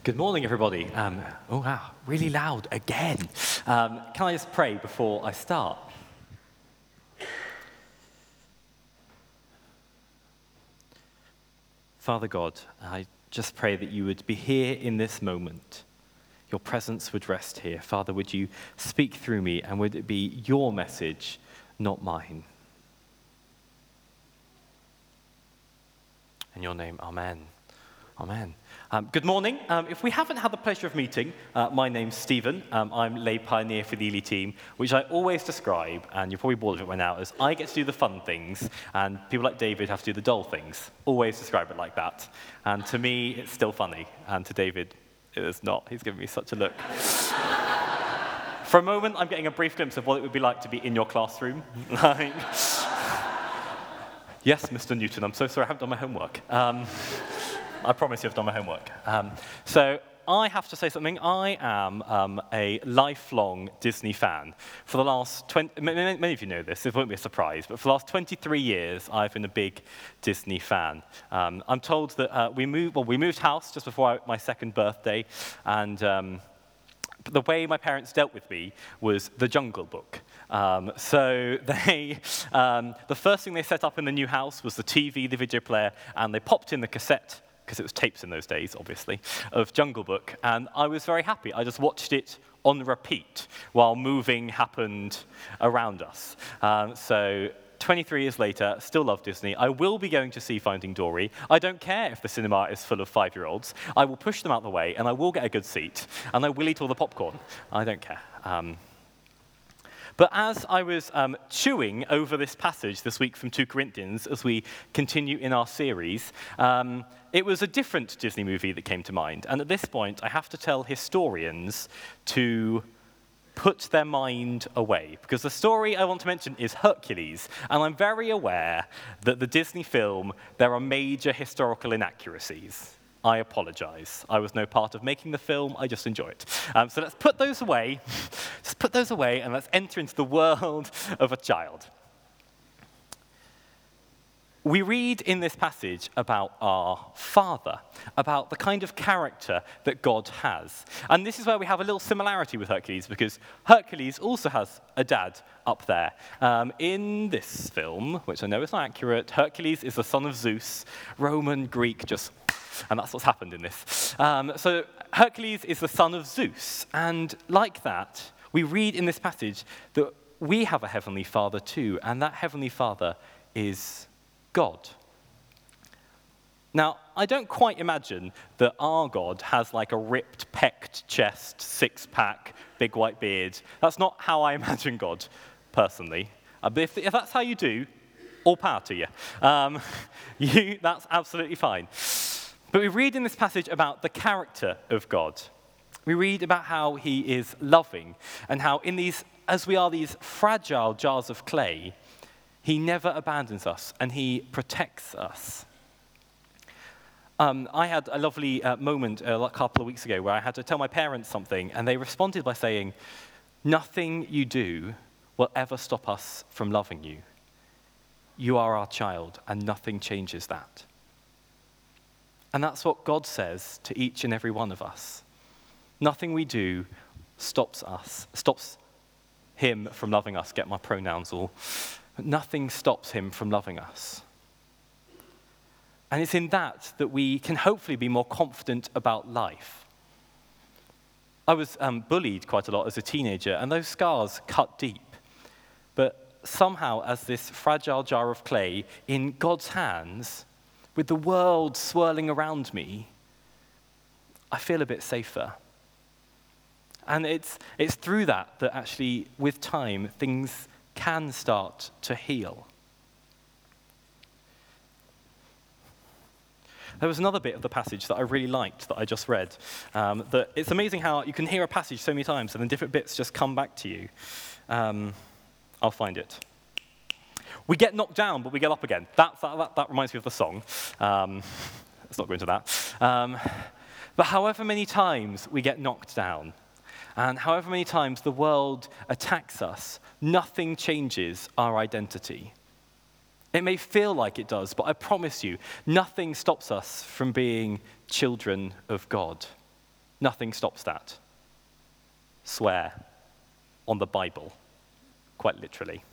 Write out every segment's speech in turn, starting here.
Good morning, everybody. Oh, wow, really loud again. Can I just pray before I start? Father God, I just pray that you would be here in this moment. Your presence would rest here. Father, would you speak through me, and would it be your message, not mine? In your name, amen. Amen. Good morning. If we haven't had the pleasure of meeting, my name's Stephen. I'm lay pioneer for the Ely team, which I always describe, and you're probably bored of it by now, as I get to do the fun things, and people like David have to do the dull things. Always describe it like that. And to me, it's still funny, and to David, it is not. He's giving me such a look. For a moment, I'm getting a brief glimpse of what it would be like to be in your classroom. Yes, Mr. Newton, I'm so sorry I haven't done my homework. I promise you I've done my homework. So I have to say something. I am a lifelong Disney fan. For the last many of you know this, it won't be a surprise, but for the last 23 years, I've been a big Disney fan. I'm told that we moved house just before my second birthday, and the way my parents dealt with me was the Jungle Book. So the first thing they set up in the new house was the TV, the video player, and they popped in the cassette, because it was tapes in those days, obviously, of Jungle Book, and I was very happy. I just watched it on repeat while moving happened around us. So 23 years later, still love Disney. I will be going to see Finding Dory. I don't care if the cinema is full of 5-year-olds. I will push them out the way, and I will get a good seat, and I will eat all the popcorn. I don't care. But as I was chewing over this passage this week from 2 Corinthians, as we continue in our series, it was a different Disney movie that came to mind. And at this point, I have to tell historians to put their mind away, because the story I want to mention is Hercules, and I'm very aware that the Disney film, there are major historical inaccuracies. I apologize. I was no part of making the film, I just enjoy it. So let's put those away, just put those away, and let's enter into the world of a child. We read in this passage about our Father, about the kind of character that God has. And this is where we have a little similarity with Hercules, because Hercules also has a dad up there. In this film, which I know is not accurate, Hercules is the son of Zeus, Roman, Greek, and that's what's happened in this. So Hercules is the son of Zeus, and like that, we read in this passage that we have a heavenly Father too, and that heavenly Father is God. Now, I don't quite imagine that our God has like a ripped, pecked chest, 6-pack, big white beard. That's not how I imagine God, personally. But if that's how you do, all power to you. That's absolutely fine. But we read in this passage about the character of God. We read about how he is loving, and how as we are these fragile jars of clay, he never abandons us, and he protects us. I had a lovely moment a couple of weeks ago where I had to tell my parents something, and they responded by saying, "Nothing you do will ever stop us from loving you. You are our child, and nothing changes that." And that's what God says to each and every one of us. Nothing we do stops him from loving us. Get my pronouns all. But nothing stops him from loving us. And it's in that we can hopefully be more confident about life. I was bullied quite a lot as a teenager, and those scars cut deep. But somehow, as this fragile jar of clay in God's hands, with the world swirling around me, I feel a bit safer. And it's through that actually, with time, things can start to heal. There was another bit of the passage that I really liked that I just read. That it's amazing how you can hear a passage so many times and then different bits just come back to you. I'll find it. We get knocked down, but we get up again. That reminds me of the song. Let's not go into that. But however many times we get knocked down, and however many times the world attacks us, nothing changes our identity. It may feel like it does, but I promise you, nothing stops us from being children of God. Nothing stops that. Swear on the Bible, quite literally.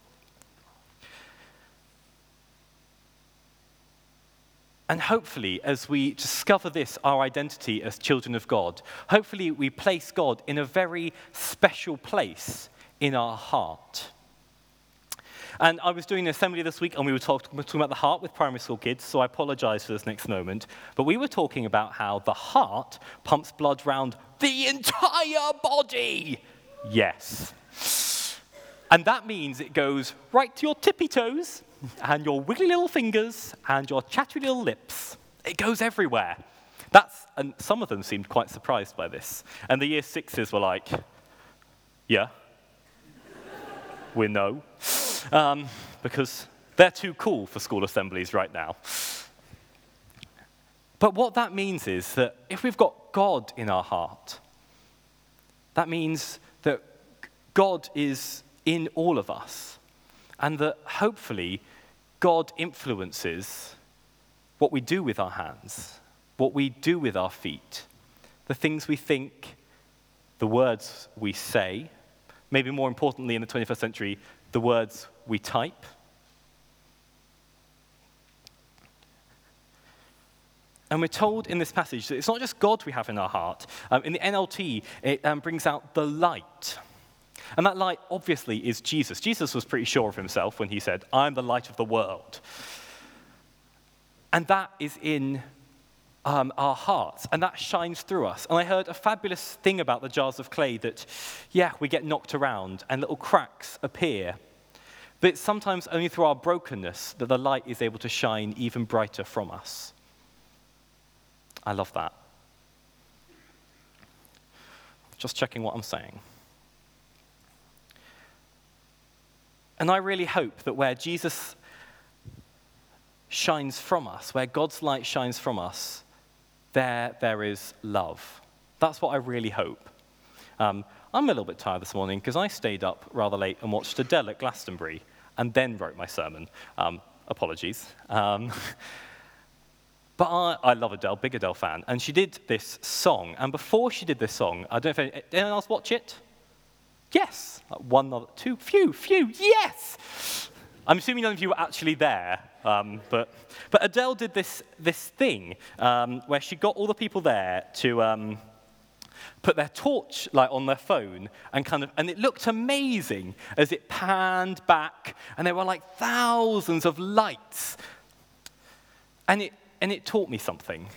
And hopefully, as we discover this, our identity as children of God, hopefully we place God in a very special place in our heart. And I was doing an assembly this week, and we were talking about the heart with primary school kids, so I apologize for this next moment. But we were talking about how the heart pumps blood round the entire body. Yes. And that means it goes right to your tippy toes, and your wiggly little fingers, and your chattery little lips. It goes everywhere. And some of them seemed quite surprised by this. And the year sixes were like, yeah, we know. Because they're too cool for school assemblies right now. But what that means is that if we've got God in our heart, that means that God is in all of us, and that hopefully God influences what we do with our hands, what we do with our feet, the things we think, the words we say, maybe more importantly in the 21st century, the words we type. And we're told in this passage that it's not just God we have in our heart. In the NLT, it brings out the light. And that light, obviously, is Jesus. Jesus was pretty sure of himself when he said, I'm the light of the world. And that is in our hearts, and that shines through us. And I heard a fabulous thing about the jars of clay that, we get knocked around, and little cracks appear. But it's sometimes only through our brokenness that the light is able to shine even brighter from us. I love that. Just checking what I'm saying. And I really hope that where Jesus shines from us, where God's light shines from us, there is love. That's what I really hope. I'm a little bit tired this morning because I stayed up rather late and watched Adele at Glastonbury and then wrote my sermon. Apologies. But I love Adele, big Adele fan, and she did this song. And before she did this song, I don't know if anyone else watch it? Yes. One, two, few, yes! I'm assuming none of you were actually there, but Adele did this thing where she got all the people there to put their torch light on their phone and it looked amazing as it panned back, and there were like thousands of lights, and it taught me something.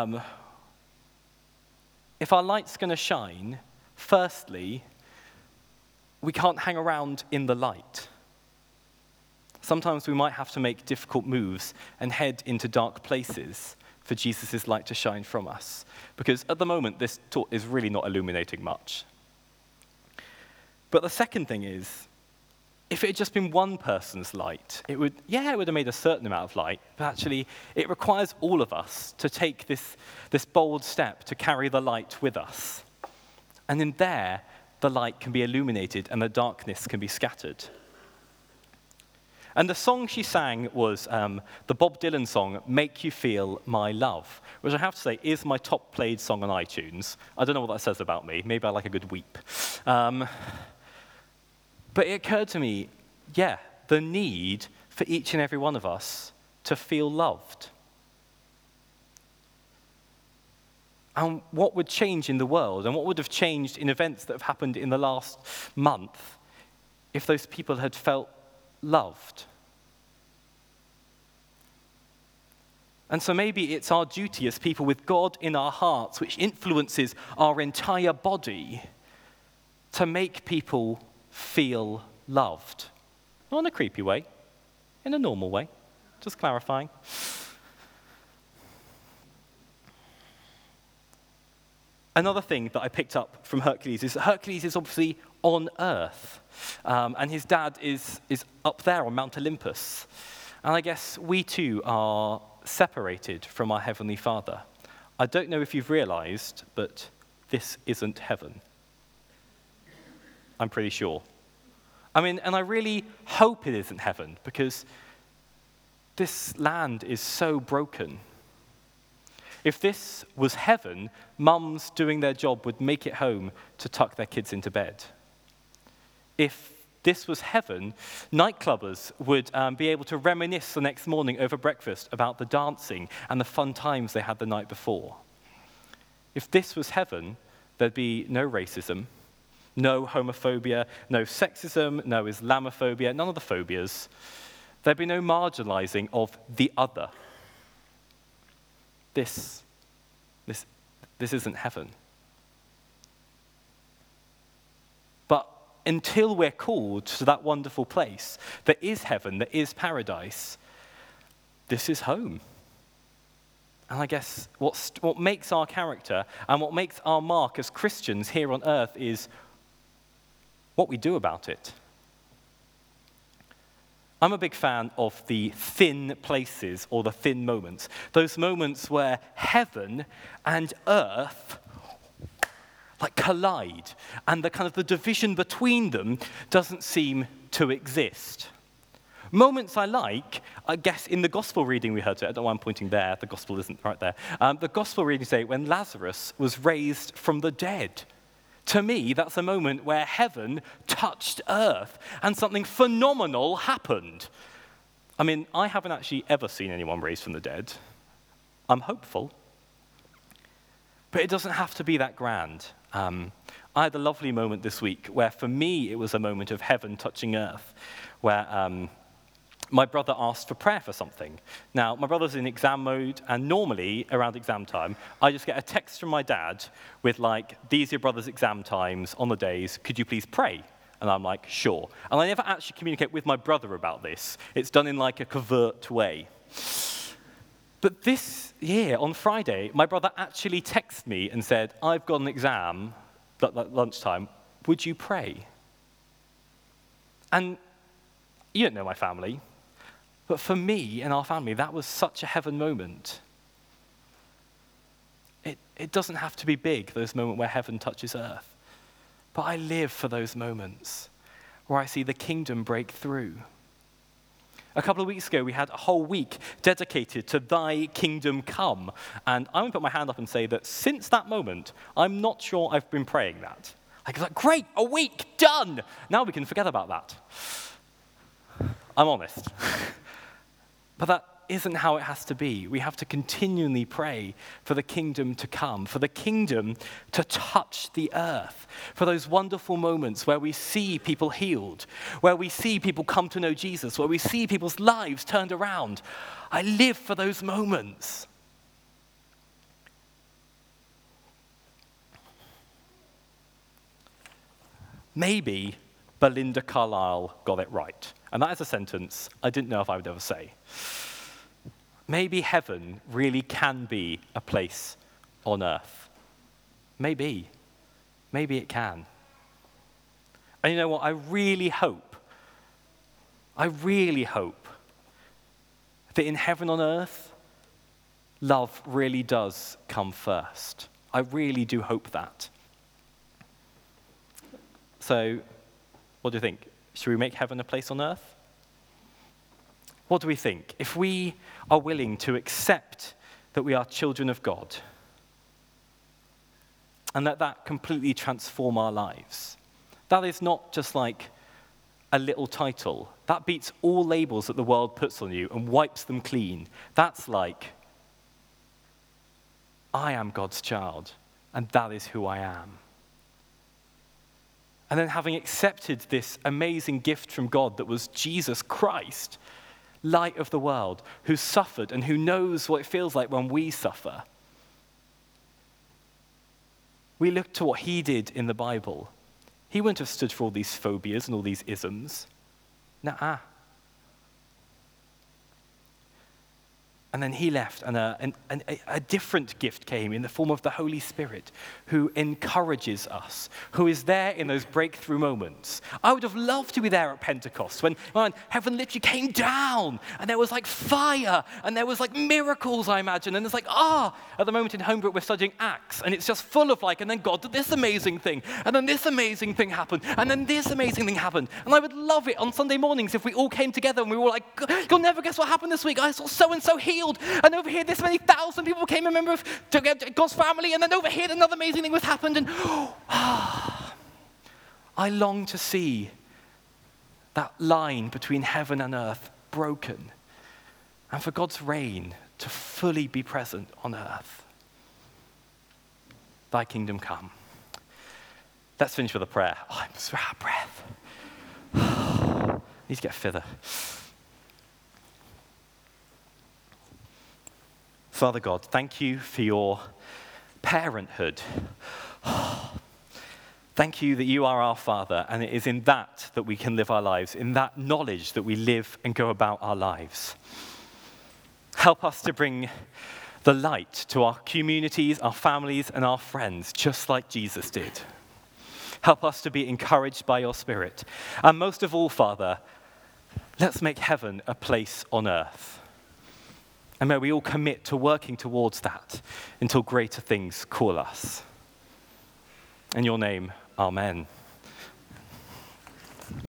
If our light's going to shine, firstly, we can't hang around in the light. Sometimes we might have to make difficult moves and head into dark places for Jesus' light to shine from us. Because at the moment, this talk is really not illuminating much. But the second thing is, if it had just been one person's light, it would have made a certain amount of light, but actually it requires all of us to take this bold step to carry the light with us. And in there, the light can be illuminated and the darkness can be scattered. And the song she sang was the Bob Dylan song, Make You Feel My Love, which I have to say is my top played song on iTunes. I don't know what that says about me. Maybe I like a good weep. But it occurred to me, the need for each and every one of us to feel loved. And what would change in the world, and what would have changed in events that have happened in the last month if those people had felt loved? And so maybe it's our duty as people with God in our hearts, which influences our entire body, to make people feel loved. Not in a creepy way, in a normal way. Just clarifying. Another thing that I picked up from Hercules is that Hercules is obviously on Earth, and his dad is up there on Mount Olympus. And I guess we too are separated from our Heavenly Father. I don't know if you've realized, but this isn't heaven. I'm pretty sure. And I really hope it isn't heaven, because this land is so broken. If this was heaven, mums doing their job would make it home to tuck their kids into bed. If this was heaven, nightclubbers would be able to reminisce the next morning over breakfast about the dancing and the fun times they had the night before. If this was heaven, there'd be no racism, no homophobia, no sexism, no Islamophobia, none of the phobias. There'd be no marginalizing of the other. This isn't heaven. But until we're called to that wonderful place that is heaven, that is paradise, this is home. And I guess what makes our character and what makes our mark as Christians here on earth is what we do about it. I'm a big fan of the thin places or the thin moments, those moments where heaven and earth like collide, and the division between them doesn't seem to exist. Moments I guess in the gospel reading we heard today, I don't know why I'm pointing there, the gospel isn't right there. The gospel reading today, when Lazarus was raised from the dead. To me, that's a moment where heaven touched earth and something phenomenal happened. I mean, I haven't actually ever seen anyone raised from the dead. I'm hopeful. But it doesn't have to be that grand. I had a lovely moment this week where for me it was a moment of heaven touching earth, where my brother asked for prayer for something. Now, my brother's in exam mode, and normally, around exam time, I just get a text from my dad with these are your brother's exam times on the days, could you please pray? And I'm like, sure. And I never actually communicate with my brother about this. It's done in a covert way. But this year, on Friday, my brother actually texted me and said, I've got an exam at lunchtime, would you pray? And you don't know my family, but for me and our family, that was such a heaven moment. It doesn't have to be big, those moments where heaven touches earth. But I live for those moments where I see the kingdom break through. A couple of weeks ago, we had a whole week dedicated to Thy Kingdom Come. And I want to put my hand up and say that since that moment, I'm not sure I've been praying that. Great, a week, done! Now we can forget about that. I'm honest. But that isn't how it has to be. We have to continually pray for the kingdom to come, for the kingdom to touch the earth, for those wonderful moments where we see people healed, where we see people come to know Jesus, where we see people's lives turned around. I live for those moments. Maybe Belinda Carlisle got it right. And that is a sentence I didn't know if I would ever say. Maybe heaven really can be a place on earth. Maybe. Maybe it can. And you know what? I really hope that in heaven on earth, love really does come first. I really do hope that. So, what do you think? Should we make heaven a place on earth? What do we think? If we are willing to accept that we are children of God and let that completely transform our lives, that is not just a little title. That beats all labels that the world puts on you and wipes them clean. That's I am God's child, and that is who I am. And then having accepted this amazing gift from God that was Jesus Christ, light of the world, who suffered and who knows what it feels like when we suffer. We look to what he did in the Bible. He wouldn't have stood for all these phobias and all these isms. Nuh-uh. And then he left, and a different gift came in the form of the Holy Spirit, who encourages us, who is there in those breakthrough moments. I would have loved to be there at Pentecost when heaven literally came down, and there was fire, and there was miracles, I imagine, and it's at the moment in Homebrook we're studying Acts, and it's just full of and then God did this amazing thing, and then this amazing thing happened, and then this amazing thing happened. And I would love it on Sunday mornings if we all came together and we were you'll never guess what happened this week. I saw so-and-so here. healed. And over here, this many thousand people became a member of God's family. And then over here, another amazing thing was happened. And I long to see that line between heaven and earth broken, and for God's reign to fully be present on earth. Thy kingdom come. Let's finish with a prayer. Oh, I'm so out of breath. Need to get further. Father God, thank you for your parenthood. Thank you that you are our Father, and it is in that we can live our lives, in that knowledge that we live and go about our lives. Help us to bring the light to our communities, our families, and our friends, just like Jesus did. Help us to be encouraged by your Spirit. And most of all, Father, let's make heaven a place on earth. And may we all commit to working towards that until greater things call us. In your name, amen.